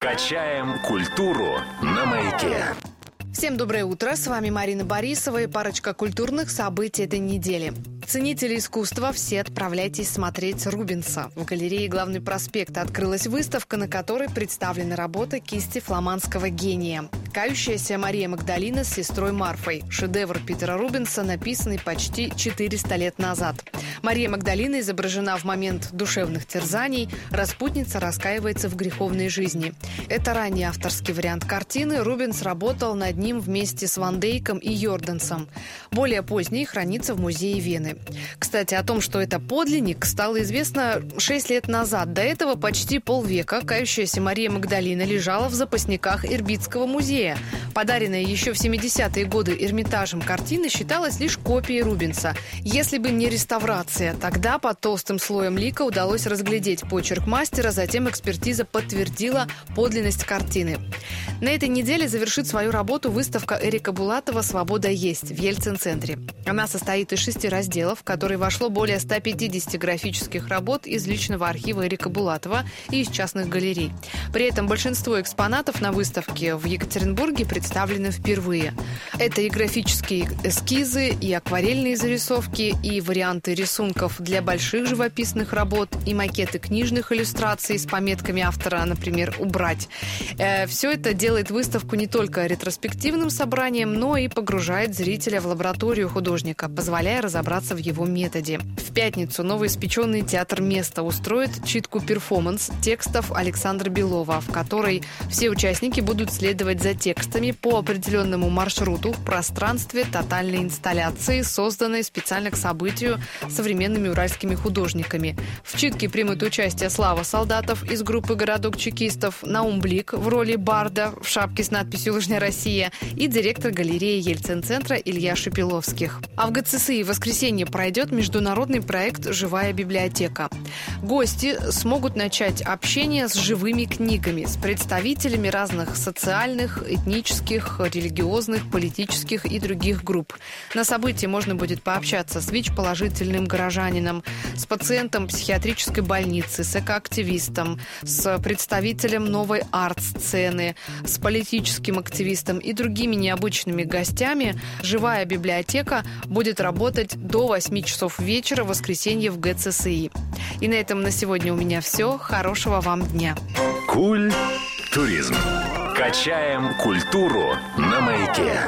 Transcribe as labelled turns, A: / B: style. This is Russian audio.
A: Качаем культуру на Маяке.
B: Всем доброе утро, с вами Марина Борисова и парочка культурных событий этой недели. Ценители искусства, все отправляйтесь смотреть Рубенса. В галерее «Главный проспект» открылась выставка, на которой представлена работа кисти фламандского гения. «Кающаяся Мария Магдалина с сестрой Марфой» – шедевр Питера Рубенса, написанный почти 400 лет назад. Мария Магдалина изображена в момент душевных терзаний, распутница раскаивается в греховной жизни. Это ранний авторский вариант картины, Рубенс работал над ним вместе с Ван Дейком и Йордансом. Более поздний хранится в музее Вены. Кстати, о том, что это подлинник, стало известно 6 лет назад. До этого почти полвека «Кающаяся Мария Магдалина» лежала в запасниках Ирбитского музея. Подаренная еще в 70-е годы Эрмитажем картина считалась лишь копией Рубенса. Если бы не реставрация, тогда под толстым слоем лика удалось разглядеть почерк мастера, затем экспертиза подтвердила подлинность картины. На этой неделе завершит свою работу выставка Эрика Булатова «Свобода есть» в Ельцин-центре. Она состоит из 6 разделов, в которые вошло более 150 графических работ из личного архива Эрика Булатова и из частных галерей. При этом большинство экспонатов на выставке в Екатеринбурге представлены впервые. Это и графические эскизы, и акварельные зарисовки, и варианты рисунков для больших живописных работ, и макеты книжных иллюстраций с пометками автора, например, «Убрать». Все это делает выставку не только ретроспективным собранием, но и погружает зрителя в лабораторию художника, позволяя разобраться в его методе. В пятницу новоиспеченный театр «Место» устроит читку-перформанс текстов Александра Белова, в которой все участники будут следовать за текстами по определенному маршруту в пространстве тотальной инсталляции, созданной специально к событию современными уральскими художниками. В читке примут участие Слава Солдатов из группы «Городок чекистов», Наум Блик в роли барда в шапке с надписью «Лыжня Россия» и директор галереи Ельцин-центра Илья Шепеловских. А в ГЦСИ в воскресенье пройдет международный проект «Живая библиотека». Гости смогут начать общение с живыми книгами, с представителями разных социальных, этнических, религиозных, политических и других групп. На событии можно будет пообщаться с ВИЧ-положительным горожанином, с пациентом психиатрической больницы, с экоактивистом, с представителем новой арт-сцены, с политическим активистом и другими необычными гостями. Живая библиотека будет работать до 8 часов вечера в воскресенье в ГЦСИ. И на этом на сегодня у меня все. Хорошего вам дня.
A: Туризм. Качаем культуру на Маяке.